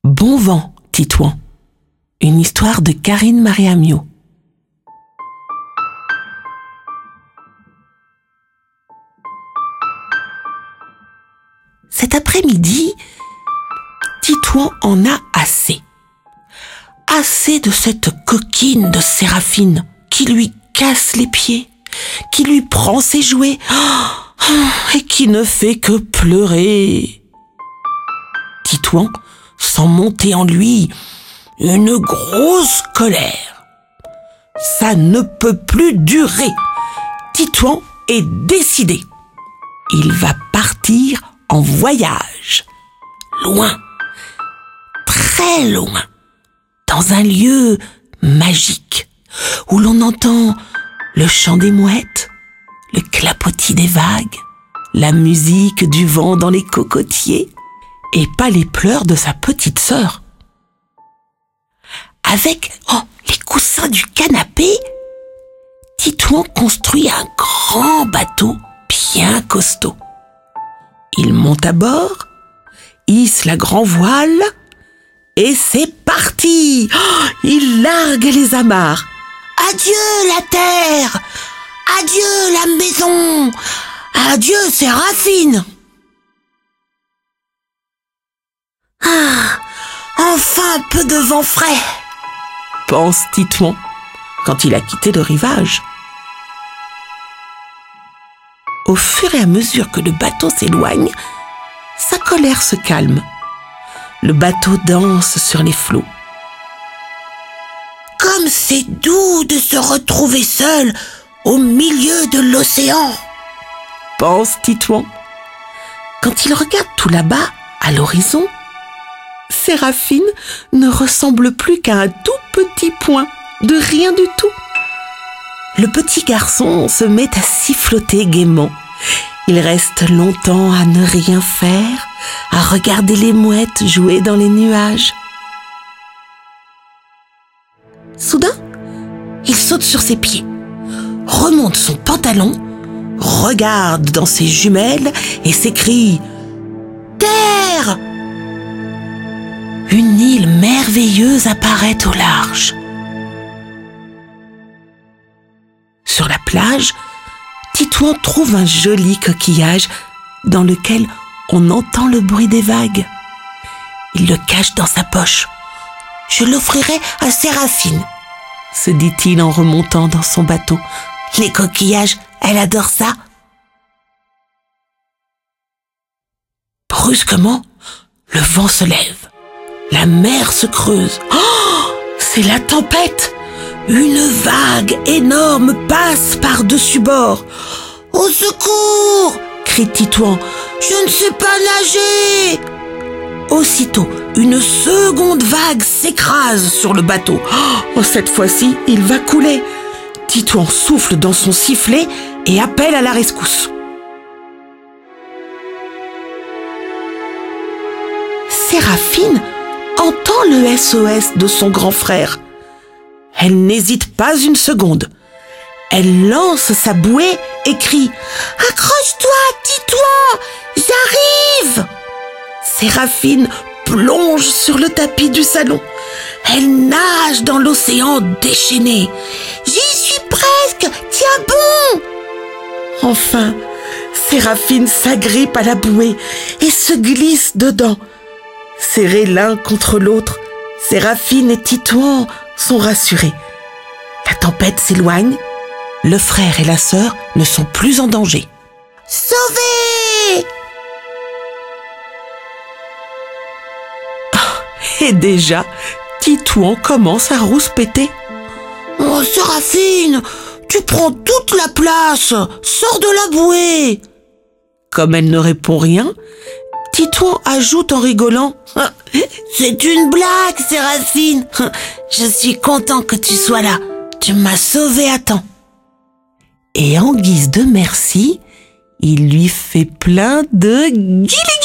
Bon vent, Titouan. Une histoire de Karine Mariamiot. Cet après-midi, Titouan en a assez. Assez de cette coquine de Séraphine qui lui casse les pieds, qui lui prend ses jouets et qui ne fait que pleurer. Titouan sent monter en lui une grosse colère. Ça ne peut plus durer. Titouan est décidé. Il va partir en voyage. Loin, très loin, dans un lieu magique où l'on entend le chant des mouettes, le clapotis des vagues, la musique du vent dans les cocotiers et pas les pleurs de sa petite sœur. Avec les coussins du canapé, Titouan construit un grand bateau bien costaud. Il monte à bord, hisse la grand voile et c'est parti. Il largue les amarres. Adieu la terre, adieu la maison, adieu Séraphine. Enfin un peu de vent frais, pense Titouan quand il a quitté le rivage. Au fur et à mesure que le bateau s'éloigne, sa colère se calme. Le bateau danse sur les flots. Comme c'est doux de se retrouver seul au milieu de l'océan, pense Titouan. Quand il regarde tout là-bas, à l'horizon, Séraphine ne ressemble plus qu'à un tout petit point, de rien du tout. Le petit garçon se met à siffloter gaiement. Il reste longtemps à ne rien faire, à regarder les mouettes jouer dans les nuages. Soudain, il saute sur ses pieds, remonte son pantalon, regarde dans ses jumelles et s'écrie « Terre !» Une île merveilleuse apparaît au large. Sur la plage, Titouan trouve un joli coquillage dans lequel on entend le bruit des vagues. Il le cache dans sa poche. « Je l'offrirai à Séraphine », se dit-il en remontant dans son bateau. « Les coquillages, elle adore ça. » Brusquement, le vent se lève. La mer se creuse. C'est la tempête! Une vague énorme passe par-dessus bord. « Au secours !» crie Titouan. « Je ne sais pas nager !» Aussitôt, une seconde vague s'écrase sur le bateau. Cette fois-ci, il va couler. Titouan souffle dans son sifflet et appelle à la rescousse. Séraphine entend le SOS de son grand frère. Elle n'hésite pas une seconde. Elle lance sa bouée et crie « Accroche-toi, Titouan, j'arrive !» Séraphine plonge sur le tapis du salon. Elle nage dans l'océan déchaîné. « J'y suis presque, tiens bon !» Enfin, Séraphine s'agrippe à la bouée et se glisse dedans. Serrés l'un contre l'autre, Séraphine et Titouan sont rassurés. La tempête s'éloigne. Le frère et la sœur ne sont plus en danger. Sauvés! Et déjà, Titouan commence à rouspéter. Oh, Séraphine, tu prends toute la place. Sors de la bouée. Comme elle ne répond rien, Titouan ajoute en rigolant. C'est une blague, Séraphine. Je suis content que tu sois là. Tu m'as sauvé à temps. Et en guise de merci, il lui fait plein de guilis.